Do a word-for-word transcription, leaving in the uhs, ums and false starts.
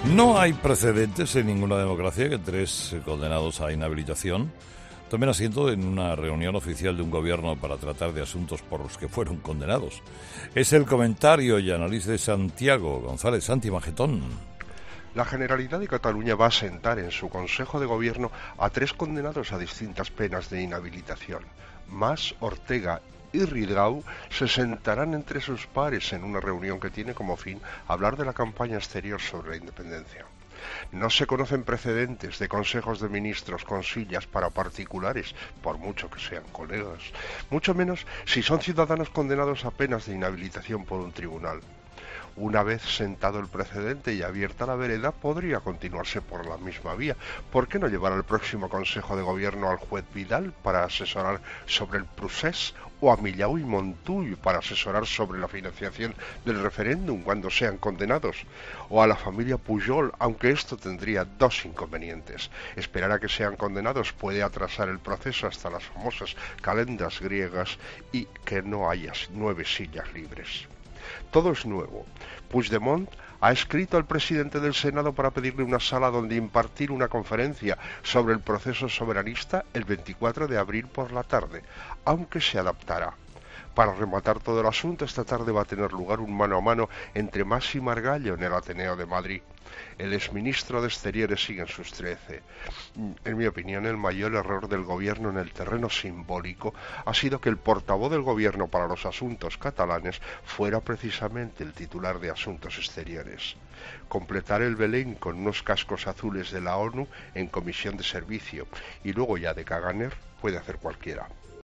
No hay precedentes en ninguna democracia que tres condenados a inhabilitación tomen asiento en una reunión oficial de un gobierno para tratar de asuntos por los que fueron condenados. Es el comentario y análisis de Santiago González Santi Magetón. La Generalitat de Cataluña va a sentar en su Consejo de Gobierno a tres condenados a distintas penas de inhabilitación. Mas, Ortega y Ridao se sentarán entre sus pares en una reunión que tiene como fin hablar de la campaña exterior sobre la independencia. No se conocen precedentes de consejos de ministros con sillas para particulares, por mucho que sean colegas, mucho menos si son ciudadanos condenados a penas de inhabilitación por un tribunal. Una vez sentado el precedente y abierta la vereda, podría continuarse por la misma vía. ¿Por qué no llevar al próximo Consejo de Gobierno al juez Vidal para asesorar sobre el procés o a Millau y Montull para asesorar sobre la financiación del referéndum cuando sean condenados? O a la familia Pujol, aunque esto tendría dos inconvenientes. Esperar a que sean condenados puede atrasar el proceso hasta las famosas calendas griegas y que no haya nueve sillas libres. Todo es nuevo. Puigdemont ha escrito al presidente del Senado para pedirle una sala donde impartir una conferencia sobre el proceso soberanista el veinticuatro de abril por la tarde, aunque se adaptará. Para rematar todo el asunto, esta tarde va a tener lugar un mano a mano entre Mas y Margallo en el Ateneo de Madrid. El exministro de Exteriores sigue en sus trece. En mi opinión, el mayor error del gobierno en el terreno simbólico ha sido que el portavoz del gobierno para los asuntos catalanes fuera precisamente el titular de Asuntos Exteriores. Completar el Belén con unos cascos azules de la ONU en comisión de servicio y luego ya de Caganer puede hacer cualquiera.